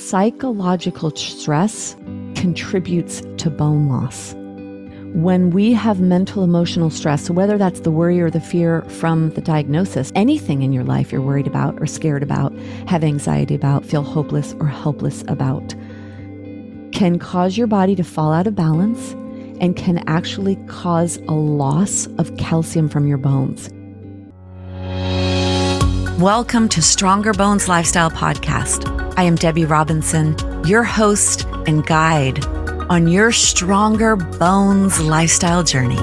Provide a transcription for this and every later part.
psychological stress contributes to bone loss. When we have mental emotional stress, so whether that's the worry or the fear from the diagnosis, anything in your life you're worried about or scared about, have anxiety about, feel hopeless or helpless about, can cause your body to fall out of balance and can actually cause a loss of calcium from your bones. Welcome to Stronger Bones Lifestyle Podcast. I am Debbie Robinson, your host and guide on your Stronger Bones lifestyle journey.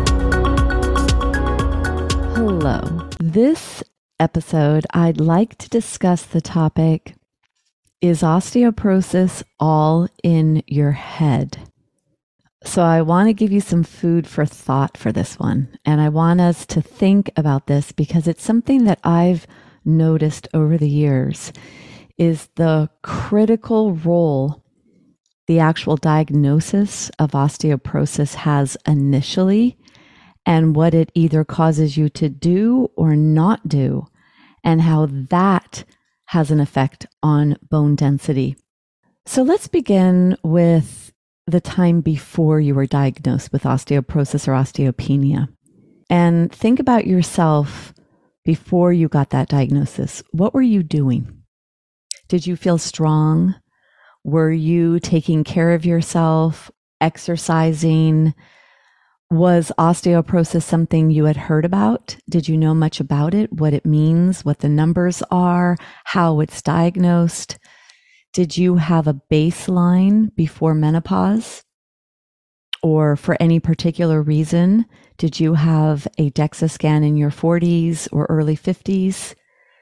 Hello. This episode, I'd like to discuss the topic, is osteoporosis all in your head? So I want to give you some food for thought for this one. And I want us to think about this because it's something that I've noticed over the years is the critical role the actual diagnosis of osteoporosis has initially, and what it either causes you to do or not do, and how that has an effect on bone density. So let's begin with the time before you were diagnosed with osteoporosis or osteopenia. And think about yourself before you got that diagnosis. What were you doing? Did you feel strong? Were you taking care of yourself, exercising? Was osteoporosis something you had heard about? Did you know much about it, what it means, what the numbers are, how it's diagnosed? Did you have a baseline before menopause? Or for any particular reason, did you have a DEXA scan in your 40s or early 50s?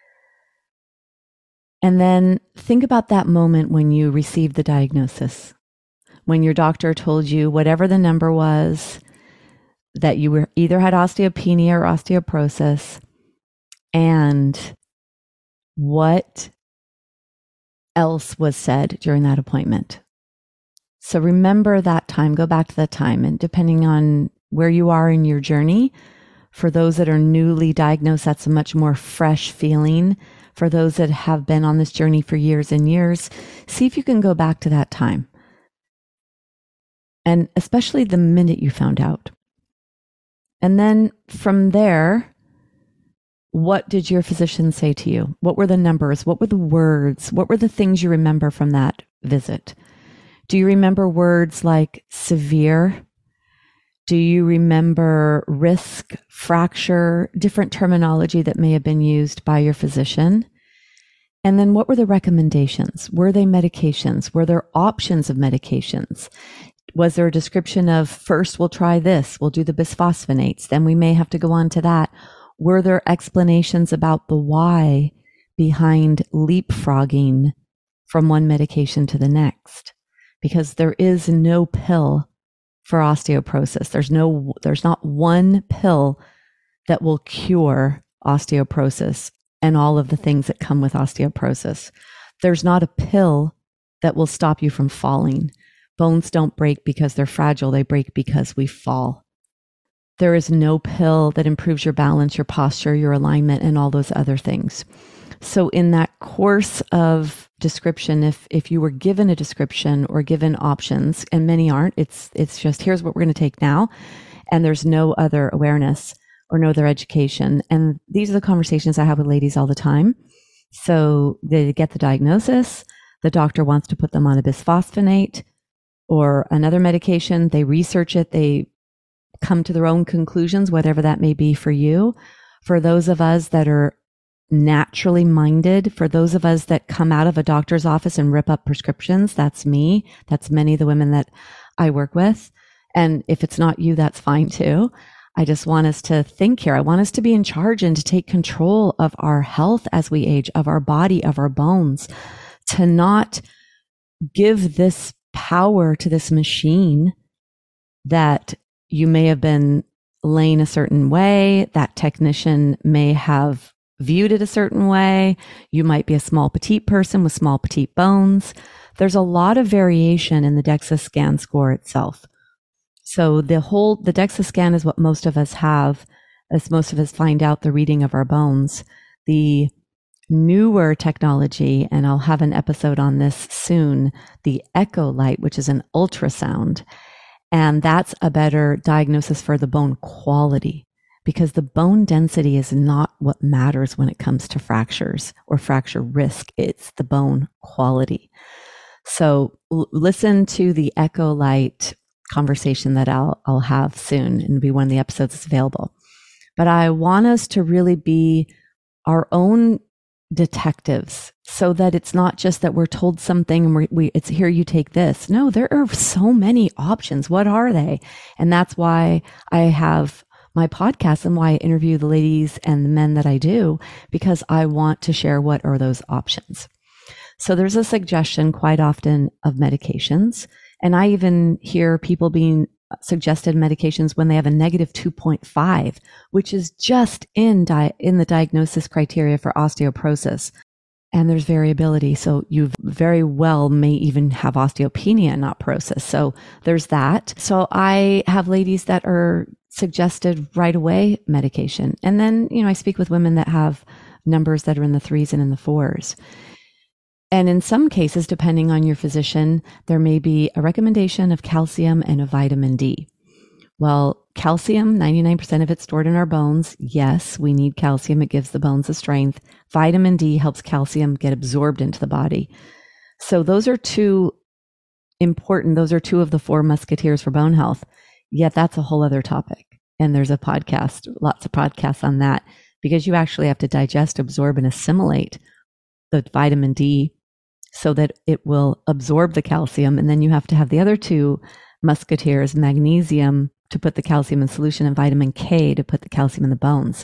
And then think about that moment when you received the diagnosis, when your doctor told you whatever the number was, that you were either had osteopenia or osteoporosis, and what else was said during that appointment. So remember that time, go back to that time, and depending on where you are in your journey, for those that are newly diagnosed, that's a much more fresh feeling. For those that have been on this journey for years and years, see if you can go back to that time. And especially the minute you found out. And then from there, what did your physician say to you? What were the numbers? What were the words? What were the things you remember from that visit? Do you remember words like severe? Do you remember risk, fracture, different terminology that may have been used by your physician? And then what were the recommendations? Were they medications? Were there options of medications? Was there a description of first we'll try this, we'll do the bisphosphonates, then we may have to go on to that? Were there explanations about the why behind leapfrogging from one medication to the next? Because there is no pill for osteoporosis. There's not one pill that will cure osteoporosis and all of the things that come with osteoporosis. There's not a pill that will stop you from falling. Bones don't break because they're fragile. They break because we fall. There is no pill that improves your balance, your posture, your alignment, and all those other things. So in that course of description, if you were given a description or given options, and many aren't, it's just here's what we're going to take now, and there's no other awareness or no other education. And these are the conversations I have with ladies all the time. So they get the diagnosis, the doctor wants to put them on a bisphosphonate or another medication, they research it, they come to their own conclusions, whatever that may be for you. For those of us that are naturally minded, for those of us that come out of a doctor's office and rip up prescriptions, that's me. That's many of the women that I work with. And if it's not you, that's fine too. I just want us to think here. I want us to be in charge and to take control of our health as we age, of our body, of our bones, to not give this power to this machine that you may have been laying a certain way, that technician may have viewed it a certain way. You might be a small petite person with small petite bones. There's a lot of variation in the DEXA scan score itself. So the DEXA scan is what most of us have, as most of us find out the reading of our bones. The newer technology, and I'll have an episode on this soon, the Echolight, which is an ultrasound. And that's a better diagnosis for the bone quality, because the bone density is not what matters when it comes to fractures or fracture risk. It's the bone quality. So listen to the Echolight conversation that I'll have soon, and it'll be one of the episodes that's available. But I want us to really be our own detectives, so that it's not just that we're told something and it's here, you take this. No, there are so many options. What are they? And that's why I have my podcast and why I interview the ladies and the men that I do, because I want to share what are those options. So there's a suggestion quite often of medications. And I even hear people being suggested medications when they have a negative 2.5, which is just in the diagnosis criteria for osteoporosis. And there's variability. So you very well may even have osteopenia, not porosis. So there's that. So I have ladies that are suggested right away medication. And then, I speak with women that have numbers that are in the 3s and in the 4s. And in some cases, depending on your physician, there may be a recommendation of calcium and a vitamin D. Well, calcium, 99% of it's stored in our bones. Yes, we need calcium. It gives the bones the strength. Vitamin D helps calcium get absorbed into the body. So those are two important. Those are two of the 4 musketeers for bone health. Yet that's a whole other topic. And there's a podcast, lots of podcasts on that, because you actually have to digest, absorb, and assimilate the vitamin D so that it will absorb the calcium. And then you have to have the other 2 musketeers, magnesium to put the calcium in solution and vitamin K to put the calcium in the bones.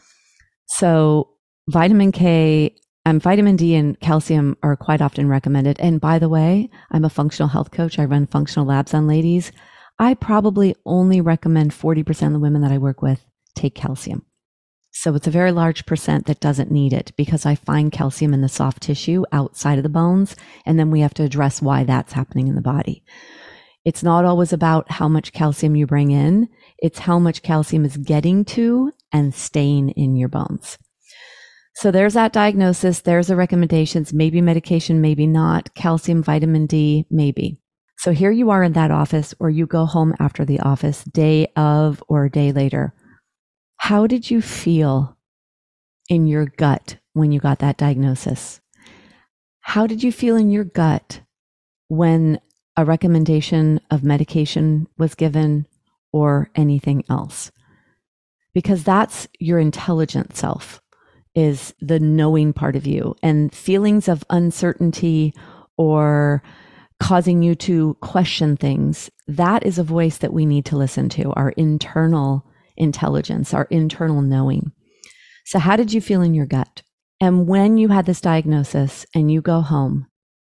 So vitamin K and vitamin D and calcium are quite often recommended. And by the way, I'm a functional health coach. I run functional labs on ladies. I probably only recommend 40% of the women that I work with take calcium. So it's a very large percent that doesn't need it, because I find calcium in the soft tissue outside of the bones. And then we have to address why that's happening in the body. It's not always about how much calcium you bring in. It's how much calcium is getting to and staying in your bones. So there's that diagnosis. There's the recommendations, maybe medication, maybe not. Calcium, vitamin D, maybe. So here you are in that office, or you go home after the office, day of or a day later. How did you feel in your gut when you got that diagnosis? How did you feel in your gut when a recommendation of medication was given or anything else? Because that's your intelligent self, is the knowing part of you, and feelings of uncertainty or causing you to question things. That is a voice that we need to listen to, our internal intelligence, our internal knowing. So how did you feel in your gut? And when you had this diagnosis and you go home,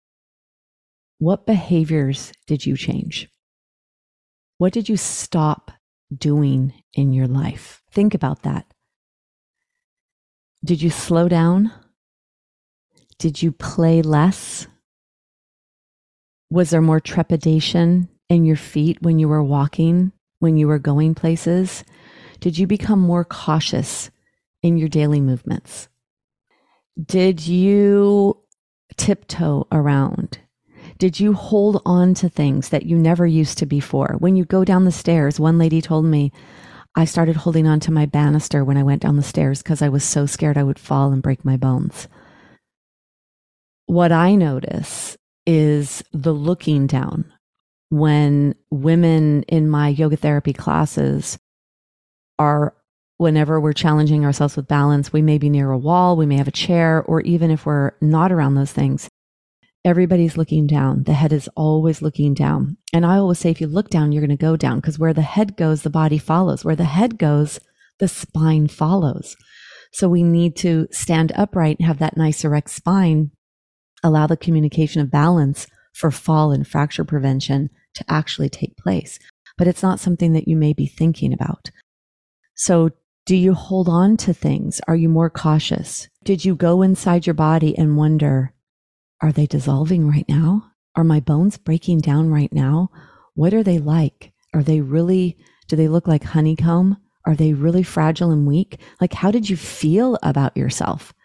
what behaviors did you change? What did you stop doing in your life? Think about that. Did you slow down? Did you play less? Was there more trepidation in your feet when you were walking, when you were going places? Did you become more cautious in your daily movements? Did you tiptoe around? Did you hold on to things that you never used to before? When you go down the stairs, one lady told me, I started holding on to my banister when I went down the stairs because I was so scared I would fall and break my bones. What I notice is the looking down. When women in my yoga therapy classes whenever we're challenging ourselves with balance, we may be near a wall, we may have a chair, or even if we're not around those things, everybody's looking down. The head is always looking down. And I always say, if you look down, you're going to go down, because where the head goes, the body follows. Where the head goes, the spine follows. So we need to stand upright and have that nice erect spine, allow the communication of balance for fall and fracture prevention to actually take place. But it's not something that you may be thinking about. So do you hold on to things? Are you more cautious? Did you go inside your body and wonder, are they dissolving right now? Are my bones breaking down right now? What are they like? Do they look like honeycomb? Are they really fragile and weak? Like, how did you feel about yourself?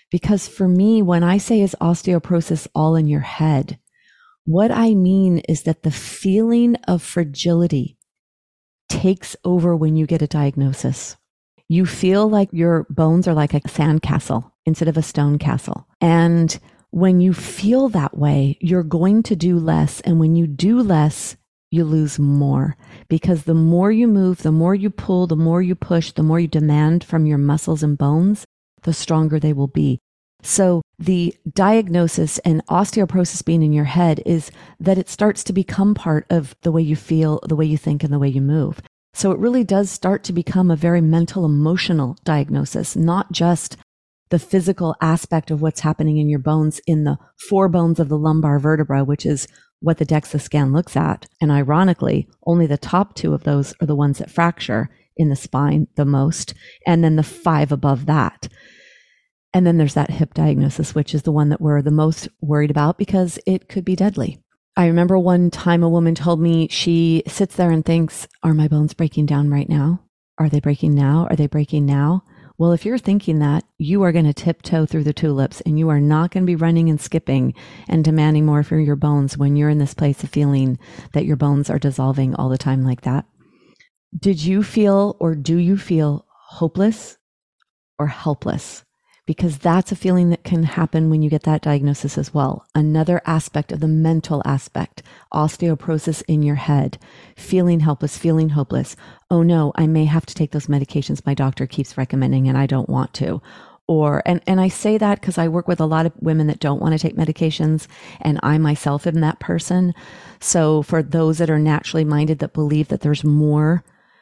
Because for me, when I say is osteoporosis all in your head, what I mean is that the feeling of fragility takes over when you get a diagnosis. You feel like your bones are like a sandcastle instead of a stone castle. And when you feel that way, you're going to do less. And when you do less, you lose more, because the more you move, the more you pull, the more you push, the more you demand from your muscles and bones, the stronger they will be. So the diagnosis and osteoporosis being in your head is that it starts to become part of the way you feel, the way you think, and the way you move. So it really does start to become a very mental, emotional diagnosis, not just the physical aspect of what's happening in your bones in the four bones of the lumbar vertebra, which is what the DEXA scan looks at. And ironically, only the top two of those are the ones that fracture in the spine the most, and then the five above that. And then there's that hip diagnosis, which is the one that we're the most worried about because it could be deadly. I remember one time a woman told me she sits there and thinks, are my bones breaking down right now? Are they breaking now? Are they breaking now? Well, if you're thinking that, you are going to tiptoe through the tulips, and you are not going to be running and skipping and demanding more from your bones when you're in this place of feeling that your bones are dissolving all the time like that. Did you feel, or do you feel hopeless or helpless? Because that's a feeling that can happen when you get that diagnosis as well. Another aspect of the mental aspect, osteoporosis in your head, feeling helpless, feeling hopeless. Oh no, I may have to take those medications my doctor keeps recommending and I don't want to. Or, and I say that because I work with a lot of women that don't want to take medications, and I myself am that person. So for those that are naturally minded that believe that there's more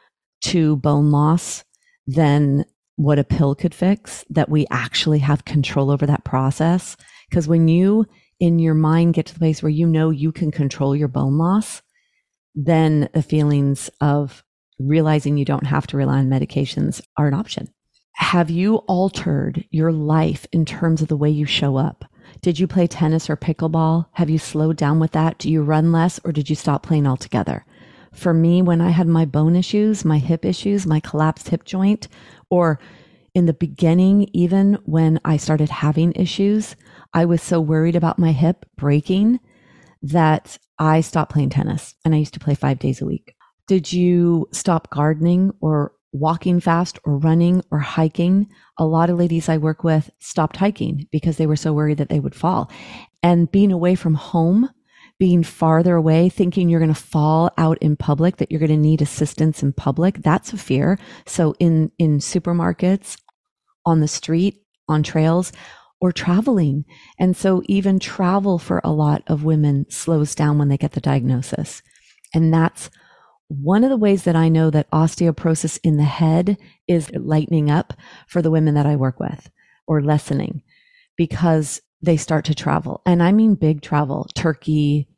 to bone loss than what a pill could fix, that we actually have control over that process. Because when you, in your mind, get to the place where you know you can control your bone loss, then the feelings of realizing you don't have to rely on medications are an option. Have you altered your life in terms of the way you show up? Did you play tennis or pickleball? Have you slowed down with that? Do you run less, or did you stop playing altogether? For me, when I had my bone issues, my hip issues, my collapsed hip joint, or in the beginning, even when I started having issues, I was so worried about my hip breaking that I stopped playing tennis, and I used to play 5 days a week. Did you stop gardening or walking fast or running or hiking? A lot of ladies I work with stopped hiking because they were so worried that they would fall. And being away from home, being farther away, thinking you're going to fall out in public, that you're going to need assistance in public, that's a fear. So in supermarkets, on the street, on trails, or traveling. And so even travel for a lot of women slows down when they get the diagnosis. And that's one of the ways that I know that osteoporosis in the head is lightening up for the women that I work with, or lessening, because they start to travel. And I mean big travel, Turkey,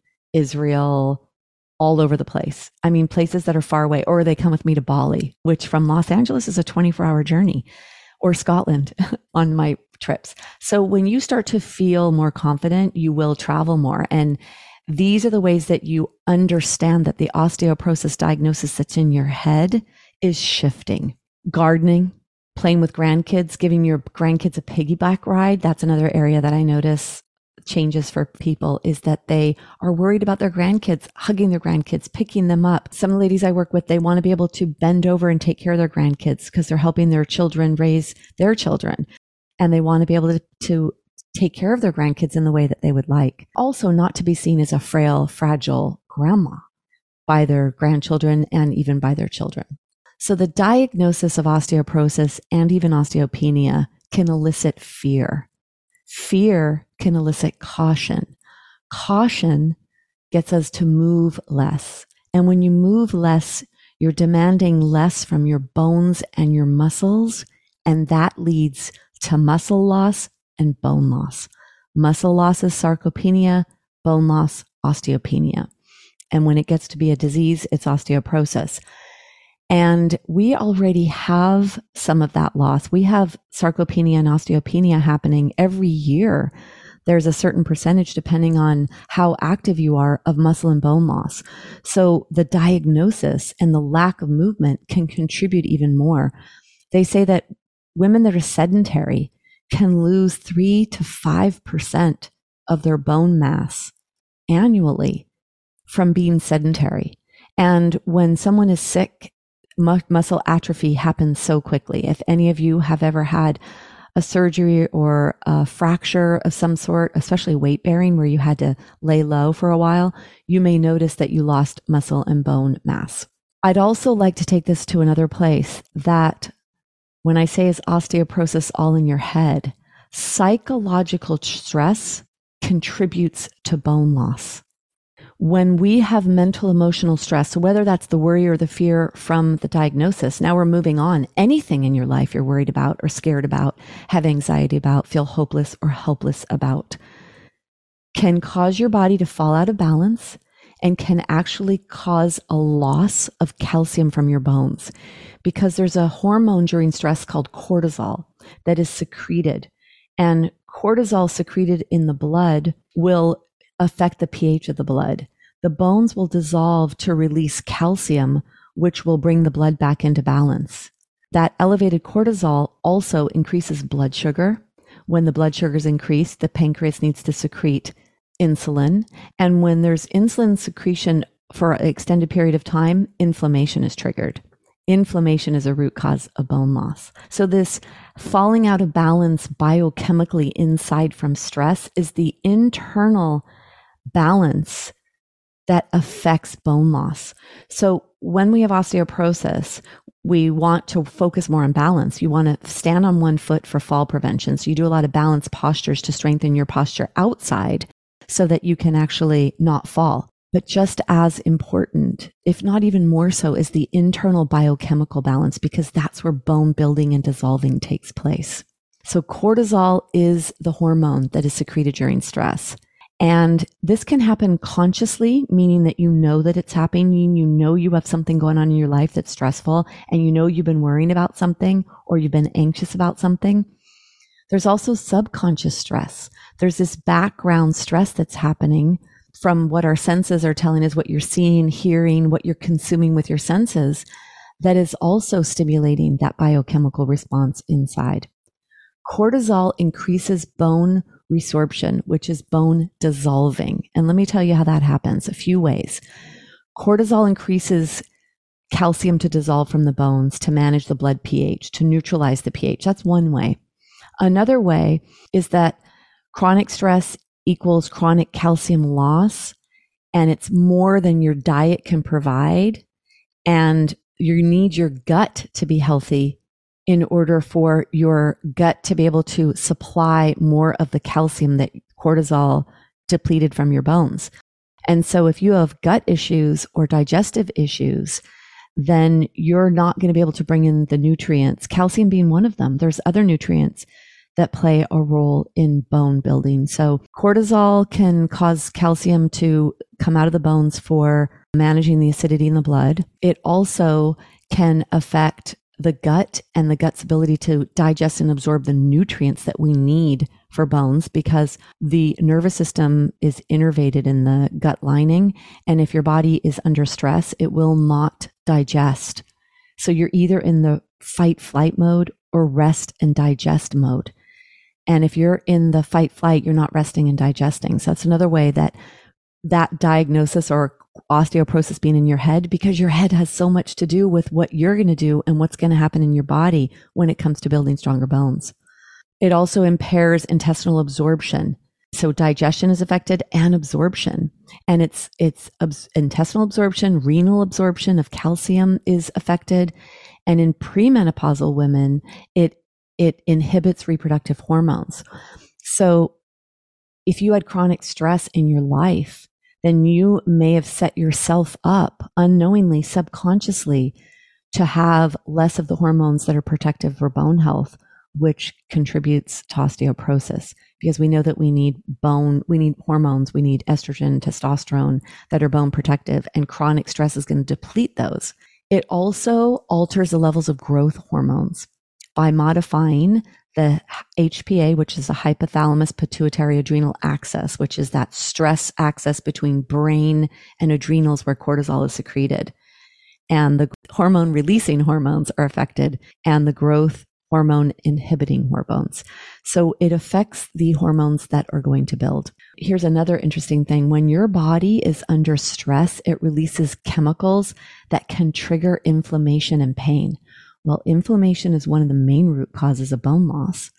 Israel, all over the place. I mean, places that are far away, or they come with me to Bali, which from Los Angeles is a 24-hour journey, or Scotland on my trips. So when you start to feel more confident, you will travel more. And these are the ways that you understand that the osteoporosis diagnosis that's in your head is shifting. Gardening, playing with grandkids, giving your grandkids a piggyback ride. That's another area that I notice changes for people, is that they are worried about their grandkids, hugging their grandkids, picking them up. Some of the ladies I work with, they want to be able to bend over and take care of their grandkids because they're helping their children raise their children. And they want to be able to take care of their grandkids in the way that they would like. Also, not to be seen as a frail, fragile grandma by their grandchildren and even by their children. So the diagnosis of osteoporosis and even osteopenia can elicit fear. Fear can elicit caution. Caution gets us to move less. And when you move less, you're demanding less from your bones and your muscles, and that leads to muscle loss and bone loss. Muscle loss is sarcopenia, bone loss, osteopenia. And when it gets to be a disease, it's osteoporosis. And we already have some of that loss. We have sarcopenia and osteopenia happening every year. There's a certain percentage, depending on how active you are, of muscle and bone loss. So the diagnosis and the lack of movement can contribute even more. They say that women that are sedentary can lose 3 to 5% of their bone mass annually from being sedentary. And when someone is sick, muscle atrophy happens so quickly. If any of you have ever had a surgery or a fracture of some sort, especially weight bearing, where you had to lay low for a while, you may notice that you lost muscle and bone mass. I'd also like to take this to another place, that when I say is osteoporosis all in your head, psychological stress contributes to bone loss. When we have mental emotional stress, so whether that's the worry or the fear from the diagnosis, now we're moving on. Anything in your life you're worried about or scared about, have anxiety about, feel hopeless or helpless about, can cause your body to fall out of balance and can actually cause a loss of calcium from your bones, because there's a hormone during stress called cortisol that is secreted, and cortisol secreted in the blood will affect the pH of the blood. The bones will dissolve to release calcium, which will bring the blood back into balance. That elevated cortisol also increases blood sugar. When the blood sugar is increased, the pancreas needs to secrete insulin. And when there's insulin secretion for an extended period of time, inflammation is triggered. Inflammation is a root cause of bone loss. So this falling out of balance biochemically inside from stress is the internal balance that affects bone loss. So when we have osteoporosis, we want to focus more on balance. You want to stand on one foot for fall prevention. So you do a lot of balance postures to strengthen your posture outside so that you can actually not fall. But just as important, if not even more so, is the internal biochemical balance, because that's where bone building and dissolving takes place. So cortisol is the hormone that is secreted during stress. And this can happen consciously, meaning that you know that it's happening, you know you have something going on in your life that's stressful, and you know you've been worrying about something or you've been anxious about something. There's also subconscious stress. There's this background stress that's happening from what our senses are telling us, what you're seeing, hearing, what you're consuming with your senses, that is also stimulating that biochemical response inside. Cortisol increases bone resorption, which is bone dissolving. And let me tell you how that happens a few ways. Cortisol increases calcium to dissolve from the bones to manage the blood pH, to neutralize the pH. That's one way. Another way is that chronic stress equals chronic calcium loss, and it's more than your diet can provide. And you need your gut to be healthy in order for your gut to be able to supply more of the calcium that cortisol depleted from your bones. And so if you have gut issues or digestive issues, then you're not going to be able to bring in the nutrients, calcium being one of them. There's other nutrients that play a role in bone building. So cortisol can cause calcium to come out of the bones for managing the acidity in the blood. It also can affect the gut and the gut's ability to digest and absorb the nutrients that we need for bones, because the nervous system is innervated in the gut lining. And if your body is under stress, it will not digest. So you're either in the fight flight mode or rest and digest mode. And if you're in the fight flight, you're not resting and digesting. So that's another way that diagnosis or osteoporosis being in your head, because your head has so much to do with what you're going to do and what's going to happen in your body when it comes to building stronger bones. It also impairs intestinal absorption. So digestion is affected and absorption. And it's intestinal absorption, renal absorption of calcium is affected. And in premenopausal women, it inhibits reproductive hormones. So if you had chronic stress in your life, then you may have set yourself up unknowingly, subconsciously, to have less of the hormones that are protective for bone health, which contributes to osteoporosis. Because we know that we need hormones, we need estrogen, testosterone that are bone protective, and chronic stress is going to deplete those. It also alters the levels of growth hormones by modifying the HPA, which is the hypothalamus pituitary adrenal axis, which is that stress axis between brain and adrenals where cortisol is secreted. And the hormone releasing hormones are affected, and the growth hormone inhibiting hormones. So it affects the hormones that are going to build. Here's another interesting thing. When your body is under stress, it releases chemicals that can trigger inflammation and pain. Well, inflammation is one of the main root causes of bone loss,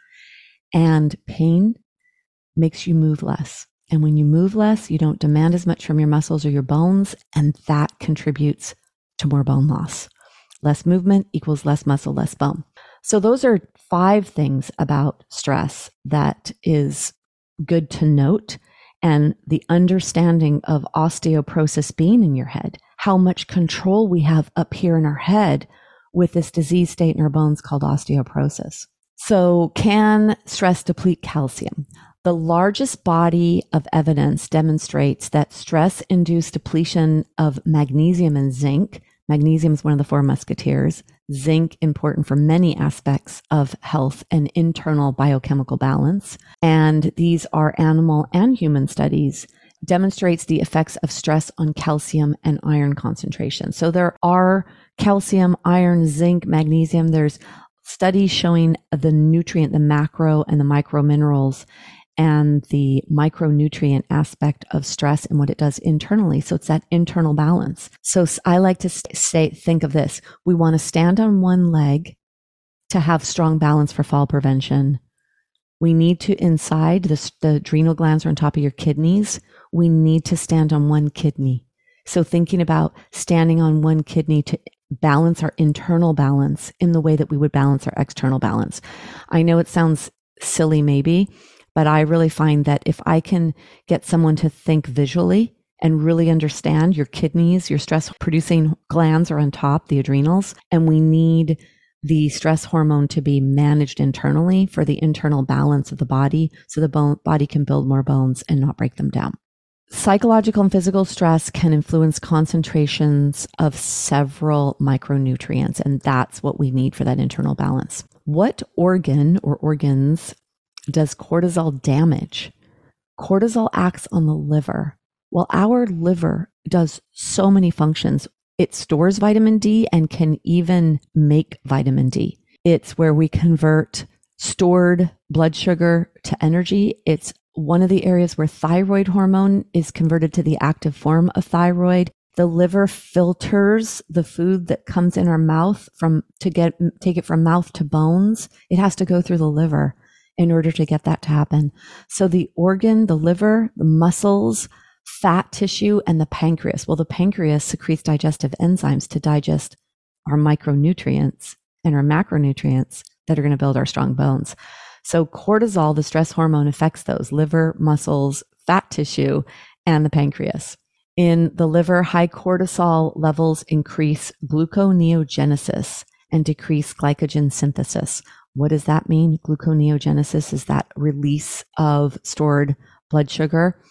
and pain makes you move less. And when you move less, you don't demand as much from your muscles or your bones, and that contributes to more bone loss. Less movement equals less muscle, less bone. So those are 5 things about stress that is good to note, and the understanding of osteoporosis being in your head, how much control we have up here in our head with this disease state in our bones called osteoporosis. So can stress deplete calcium? The largest body of evidence demonstrates that stress-induced depletion of magnesium and zinc. Magnesium is one of the 4 musketeers. Zinc, important for many aspects of health and internal biochemical balance. And these are animal and human studies, demonstrates the effects of stress on calcium and iron concentration. So there are calcium, iron, zinc, magnesium. There's studies showing the nutrient, the macro and the micro minerals, and the micronutrient aspect of stress and what it does internally. So it's that internal balance. So I like to think of this. We want to stand on one leg to have strong balance for fall prevention. We need to, inside the adrenal glands are on top of your kidneys. We need to stand on one kidney. So thinking about standing on one kidney to balance our internal balance in the way that we would balance our external balance. I know it sounds silly maybe, but I really find that if I can get someone to think visually and really understand your kidneys, your stress producing glands are on top, the adrenals, and we need the stress hormone to be managed internally for the internal balance of the body so the body can build more bones and not break them down. Psychological and physical stress can influence concentrations of several micronutrients, and that's what we need for that internal balance. What organ or organs does cortisol damage? Cortisol acts on the liver. Well, our liver does so many functions. It stores vitamin D and can even make vitamin D. It's where we convert stored blood sugar to energy. It's one of the areas where thyroid hormone is converted to the active form of thyroid. The liver filters the food that comes in our mouth take it from mouth to bones. It has to go through the liver in order to get that to happen. So the organ, the liver, the muscles, fat tissue, and the pancreas. Well, the pancreas secretes digestive enzymes to digest our micronutrients and our macronutrients that are going to build our strong bones. So cortisol, the stress hormone, affects those liver, muscles, fat tissue, and the pancreas. In the liver, high cortisol levels increase gluconeogenesis and decrease glycogen synthesis. What does that mean? Gluconeogenesis is that release of stored blood sugar,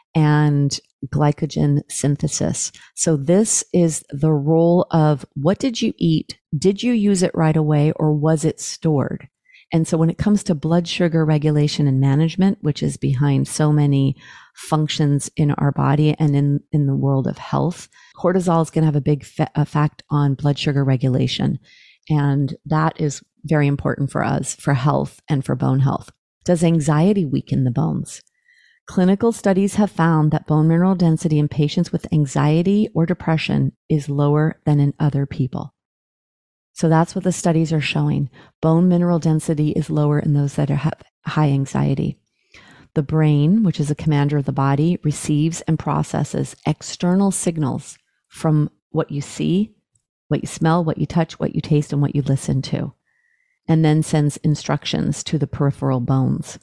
and glycogen synthesis. So this is the role of what did you eat? Did you use it right away, or was it stored? And so when it comes to blood sugar regulation and management, which is behind so many functions in our body and in the world of health, cortisol is going to have a big effect on blood sugar regulation. And that is very important for us, for health and for bone health. Does anxiety weaken the bones? Clinical studies have found that bone mineral density in patients with anxiety or depression is lower than in other people. So that's what the studies are showing. Bone mineral density is lower in those that have high anxiety. The brain, which is a commander of the body, receives and processes external signals from what you see, what you smell, what you touch, what you taste, and what you listen to, and then sends instructions to the peripheral bones.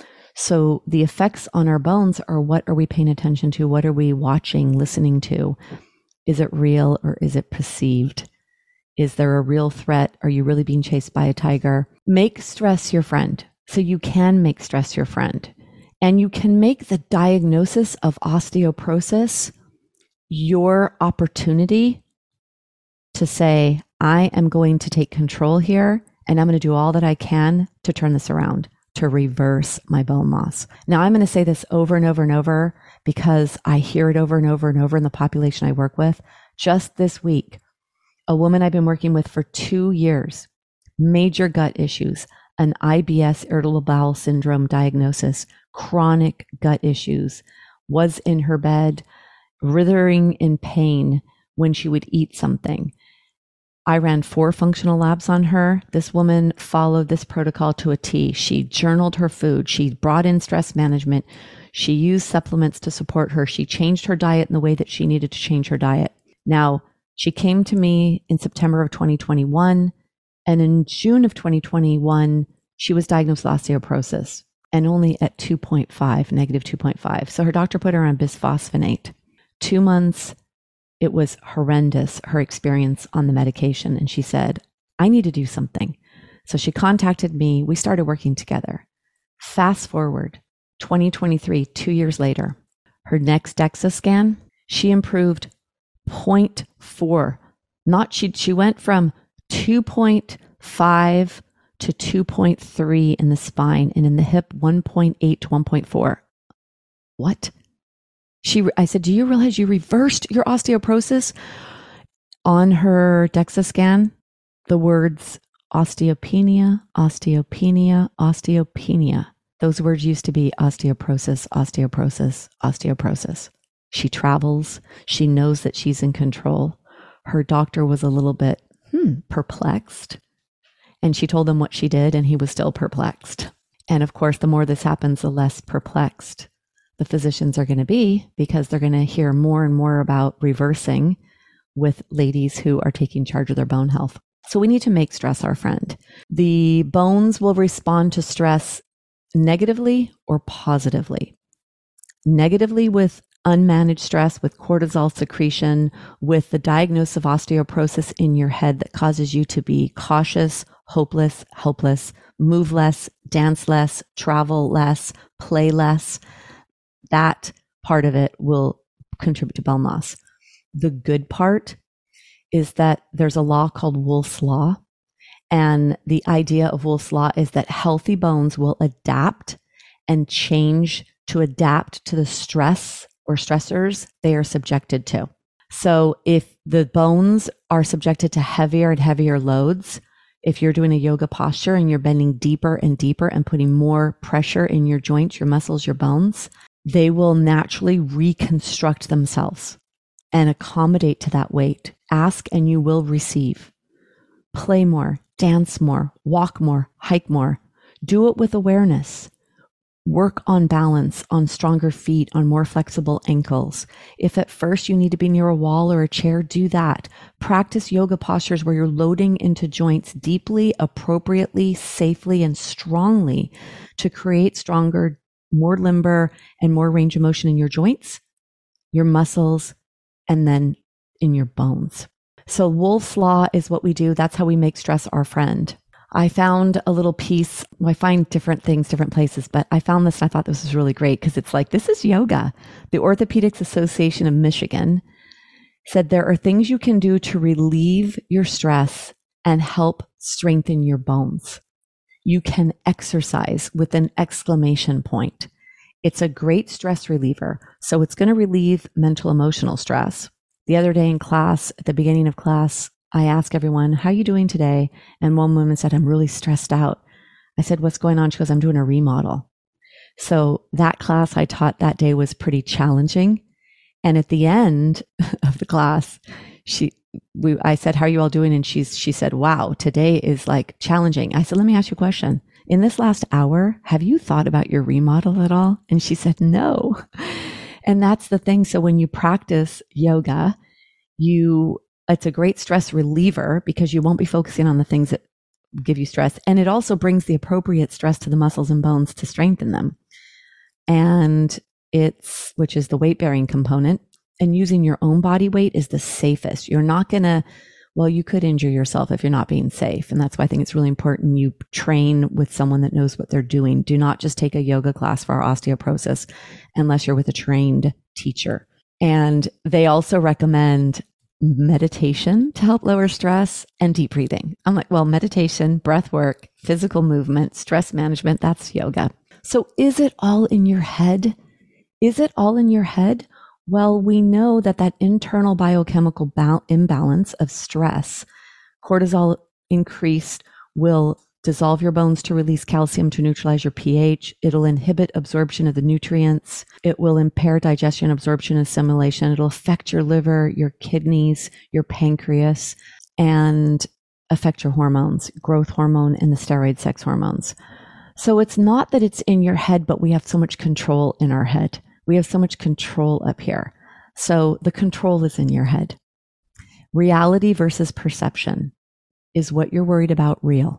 So the effects on our bones are, what are we paying attention to? What are we watching, listening to? Is it real or is it perceived? Is there a real threat? Are you really being chased by a tiger? Make stress your friend. So you can make stress your friend. And you can make the diagnosis of osteoporosis your opportunity to say, I am going to take control here, and I'm going to do all that I can to turn this around, to reverse my bone loss. Now, I'm going to say this over and over and over because I hear it over and over and over in the population I work with. Just this week, a woman I've been working with for 2 years major gut issues, an IBS, irritable bowel syndrome diagnosis, chronic gut issues, was in her bed, writhing in pain when she would eat something. I ran 4 functional labs on her. This woman followed this protocol to a T. She journaled her food. She brought in stress management. She used supplements to support her. She changed her diet in the way that she needed to change her diet. Now, she came to me in September of 2021. And in June of 2021, she was diagnosed with osteoporosis and only at 2.5, negative 2.5. So her doctor put her on bisphosphonate. 2 months, it was horrendous, her experience on the medication. And she said, I need to do something. So she contacted me. We started working together. Fast forward, 2023, 2 years later, her next DEXA scan, she improved 0.4. She went from 2.5 to 2.3 in the spine, and in the hip, 1.8 to 1.4. What? I said, do you realize you reversed your osteoporosis? On her DEXA scan, the words osteopenia, osteopenia, osteopenia. Those words used to be osteoporosis, osteoporosis, osteoporosis. She travels. She knows that she's in control. Her doctor was a little bit perplexed. And she told him what she did, and he was still perplexed. And of course, the more this happens, the less perplexed the physicians are going to be, because they're going to hear more and more about reversing with ladies who are taking charge of their bone health. So we need to make stress our friend. The bones will respond to stress negatively or positively. Negatively with unmanaged stress, with cortisol secretion, with the diagnosis of osteoporosis in your head that causes you to be cautious, hopeless, helpless, move less, dance less, travel less, play less. That part of it will contribute to bone loss. The good part is that there's a law called Wolff's Law. And the idea of Wolff's Law is that healthy bones will adapt and change to adapt to the stress or stressors they are subjected to. So if the bones are subjected to heavier and heavier loads, if you're doing a yoga posture and you're bending deeper and deeper and putting more pressure in your joints, your muscles, your bones, they will naturally reconstruct themselves and accommodate to that weight. Ask and you will receive. Play more, dance more, walk more, hike more. Do it with awareness. Work on balance, on stronger feet, on more flexible ankles. If at first you need to be near a wall or a chair, do that. Practice yoga postures where you're loading into joints deeply, appropriately, safely, and strongly to create stronger, more limber, and more range of motion in your joints, your muscles, and then in your bones. So Wolff's Law is what we do. That's how we make stress our friend. I found a little piece. I find different things, different places, but I found this and I thought this was really great because it's like, this is yoga. The Orthopedics Association of Michigan said there are things you can do to relieve your stress and help strengthen your bones. You can exercise with an exclamation point. It's a great stress reliever. So it's going to relieve mental, emotional stress. The other day in class, at the beginning of class, I asked everyone, how are you doing today? And one woman said, I'm really stressed out. I said, what's going on? She goes, I'm doing a remodel. So that class I taught that day was pretty challenging. And at the end of the class, I said, how are you all doing? And she said, wow, today is like challenging. I said, let me ask you a question. In this last hour, have you thought about your remodel at all? And she said, no. And that's the thing. So when you practice yoga, it's a great stress reliever because you won't be focusing on the things that give you stress. And it also brings the appropriate stress to the muscles and bones to strengthen them. And which is the weight bearing component. And using your own body weight is the safest. You're not going to, you could injure yourself if you're not being safe. And that's why I think it's really important you train with someone that knows what they're doing. Do not just take a yoga class for osteoporosis unless you're with a trained teacher. And they also recommend meditation to help lower stress and deep breathing. I'm like, meditation, breath work, physical movement, stress management, that's yoga. So is it all in your head? Is it all in your head? Well, we know that internal biochemical imbalance of stress, cortisol increased will dissolve your bones to release calcium to neutralize your pH. It'll inhibit absorption of the nutrients. It will impair digestion, absorption, assimilation. It'll affect your liver, your kidneys, your pancreas, and affect your hormones, growth hormone and the steroid sex hormones. So it's not that it's in your head, but we have so much control in our head. We have so much control up here. So the control is in your head. Reality versus perception. Is what you're worried about real?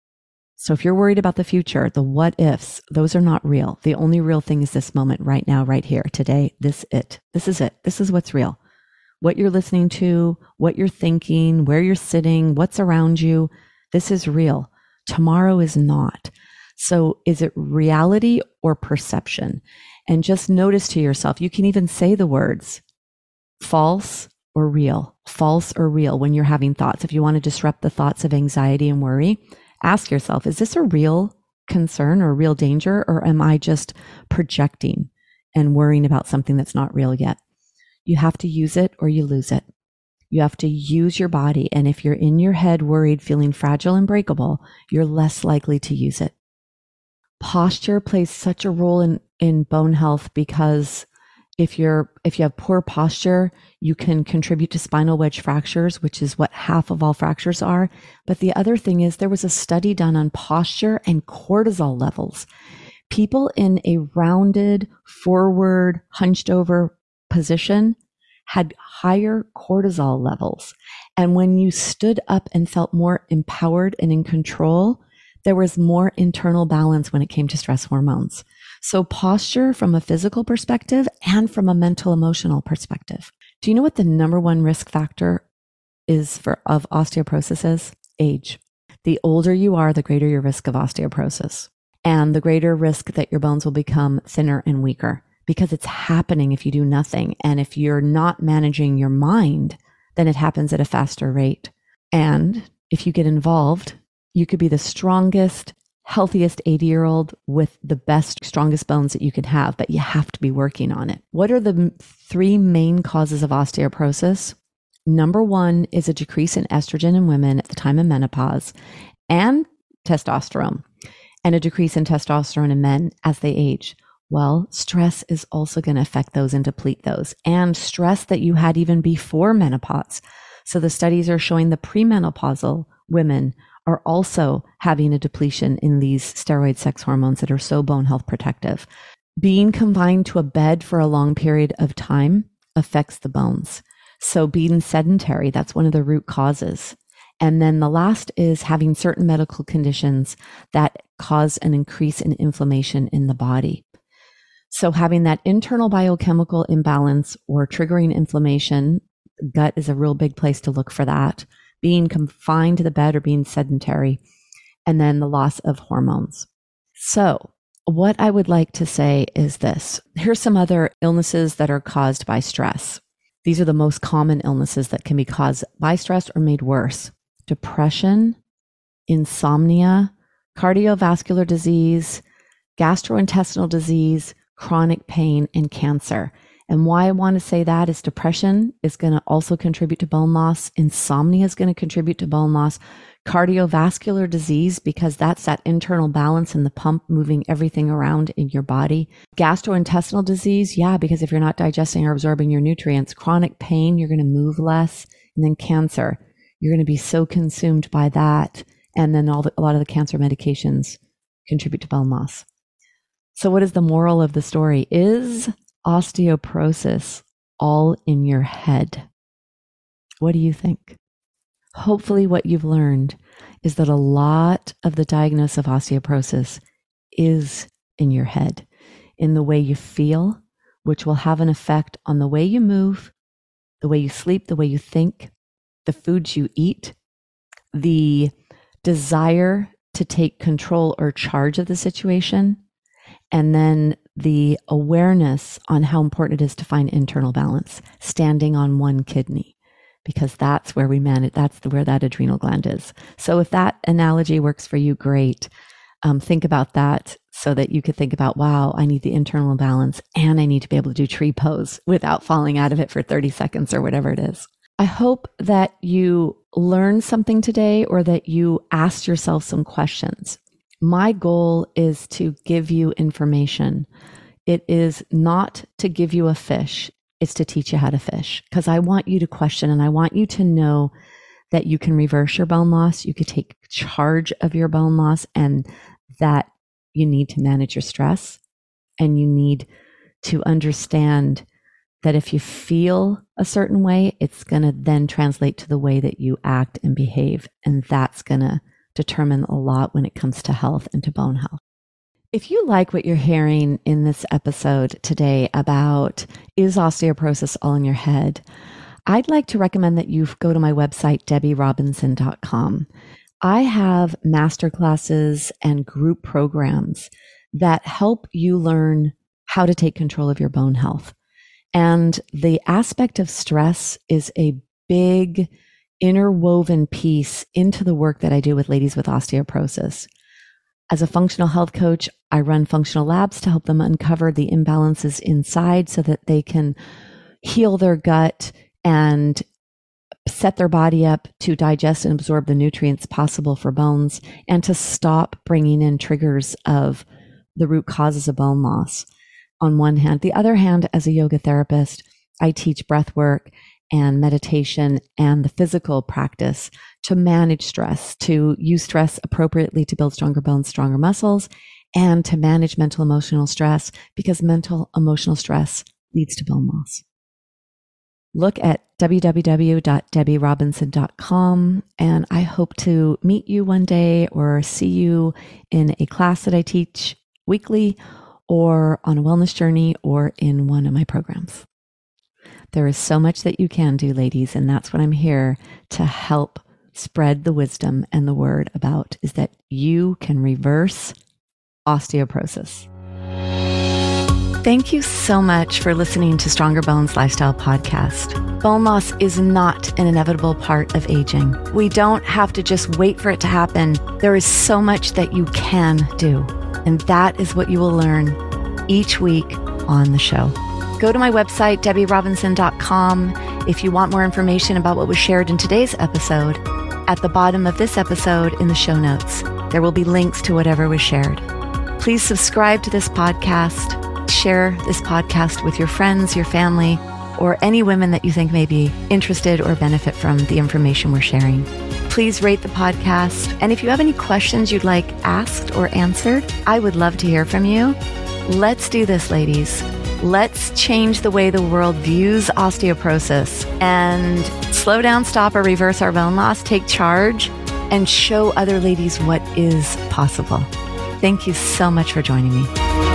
So if you're worried about the future, the what ifs, those are not real. The only real thing is this moment right now, right here, today, this it. This is it. This is what's real. What you're listening to, what you're thinking, where you're sitting, what's around you, this is real. Tomorrow is not. So is it reality or perception? And just notice to yourself, you can even say the words false or real, false or real when you're having thoughts. If you want to disrupt the thoughts of anxiety and worry, ask yourself, is this a real concern or a real danger, or am I just projecting and worrying about something that's not real yet? You have to use it or you lose it. You have to use your body. And if you're in your head worried, feeling fragile and breakable, you're less likely to use it. Posture plays such a role in bone health because if you have poor posture, you can contribute to spinal wedge fractures, which is what half of all fractures are. But the other thing is there was a study done on posture and cortisol levels. People in a rounded, forward, hunched over position had higher cortisol levels. And when you stood up and felt more empowered and in control, there was more internal balance when it came to stress hormones. So posture from a physical perspective and from a mental emotional perspective. Do you know what the number one risk factor is of osteoporosis is? Age. The older you are, the greater your risk of osteoporosis and the greater risk that your bones will become thinner and weaker because it's happening if you do nothing. And if you're not managing your mind, then it happens at a faster rate. And if you get involved, you could be the strongest, healthiest 80-year-old with the best, strongest bones that you can have, but you have to be working on it. What are the three main causes of osteoporosis? Number one is a decrease in estrogen in women at the time of menopause and testosterone, and a decrease in testosterone in men as they age. Well, stress is also going to affect those and deplete those, and stress that you had even before menopause. So the studies are showing the premenopausal women are also having a depletion in these steroid sex hormones that are so bone health protective. Being confined to a bed for a long period of time affects the bones. So being sedentary, that's one of the root causes. And then the last is having certain medical conditions that cause an increase in inflammation in the body. So having that internal biochemical imbalance or triggering inflammation, gut is a real big place to look for that. Being confined to the bed or being sedentary, and then the loss of hormones. So what I would like to say is this. Here's some other illnesses that are caused by stress. These are the most common illnesses that can be caused by stress or made worse. Depression, insomnia, cardiovascular disease, gastrointestinal disease, chronic pain, and cancer. And why I want to say that is depression is going to also contribute to bone loss. Insomnia is going to contribute to bone loss. Cardiovascular disease, because that's that internal balance in the pump moving everything around in your body. Gastrointestinal disease, yeah, because if you're not digesting or absorbing your nutrients. Chronic pain, you're going to move less. And then cancer, you're going to be so consumed by that. And then a lot of the cancer medications contribute to bone loss. So what is the moral of the story? Is osteoporosis all in your head? What do you think? Hopefully what you've learned is that a lot of the diagnosis of osteoporosis is in your head, in the way you feel, which will have an effect on the way you move, the way you sleep, the way you think, the foods you eat, the desire to take control or charge of the situation, and then the awareness on how important it is to find internal balance, standing on one kidney, because that's where we manage, that's where that adrenal gland is. So if that analogy works for you, great. Think about that so that you could think about, wow, I need the internal balance and I need to be able to do tree pose without falling out of it for 30 seconds or whatever it is. I hope that you learned something today or that you asked yourself some questions. My goal is to give you information. It is not to give you a fish. It's to teach you how to fish, because I want you to question and I want you to know that you can reverse your bone loss. You could take charge of your bone loss, and that you need to manage your stress, and you need to understand that if you feel a certain way, it's going to then translate to the way that you act and behave. And that's going to determine a lot when it comes to health and to bone health. If you like what you're hearing in this episode today about, is osteoporosis all in your head? I'd like to recommend that you go to my website, DebbieRobinson.com. I have masterclasses and group programs that help you learn how to take control of your bone health. And the aspect of stress is a big interwoven piece into the work that I do with ladies with osteoporosis. As a functional health coach, I run functional labs to help them uncover the imbalances inside so that they can heal their gut and set their body up to digest and absorb the nutrients possible for bones, and to stop bringing in triggers of the root causes of bone loss. On one hand. The other hand, as a yoga therapist, I teach breath work and meditation and the physical practice to manage stress, to use stress appropriately to build stronger bones, stronger muscles, and to manage mental emotional stress, because mental emotional stress leads to bone loss. Look at www.debbierobinson.com, and I hope to meet you one day or see you in a class that I teach weekly, or on a wellness journey, or in one of my programs. There is so much that you can do, ladies, and that's what I'm here to help spread the wisdom and the word about, is that you can reverse osteoporosis. Thank you so much for listening to Stronger Bones Lifestyle Podcast. Bone loss is not an inevitable part of aging. We don't have to just wait for it to happen. There is so much that you can do. And that is what you will learn each week on the show. Go to my website, DebbieRobinson.com. If you want more information about what was shared in today's episode, at the bottom of this episode in the show notes, there will be links to whatever was shared. Please subscribe to this podcast, share this podcast with your friends, your family, or any women that you think may be interested or benefit from the information we're sharing. Please rate the podcast. And if you have any questions you'd like asked or answered, I would love to hear from you. Let's do this, ladies. Let's change the way the world views osteoporosis and slow down, stop, or reverse our bone loss, take charge, and show other ladies what is possible. Thank you so much for joining me.